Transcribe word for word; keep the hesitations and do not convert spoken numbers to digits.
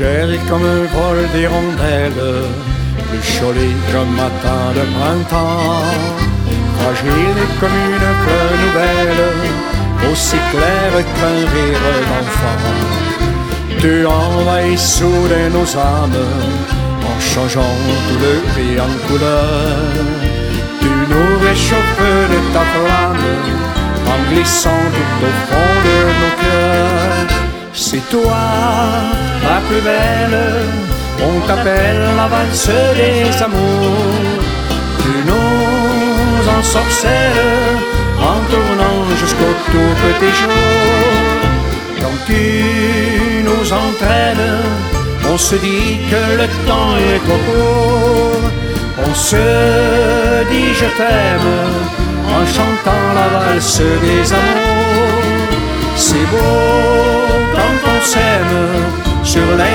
légère comme un vol d'hirondelle, plus cholée comme matin de printemps, fragile comme une fleur nouvelle, aussi claire qu'un rire d'enfant. Tu envahis soudain nos âmes, en changeant tout le pays en couleur. Tu nous réchauffes de ta flamme, en glissant tout au fond de nos cœurs. C'est toi, la plus belle, on t'appelle la valse des amours. Tu nous ensorcelles, en tournant jusqu'au tout petit jour. Quand tu nous entraînes, on se dit que le temps est trop court. On se dit je t'aime, en chantant la valse des amours. C'est beau quand on s'aime sur les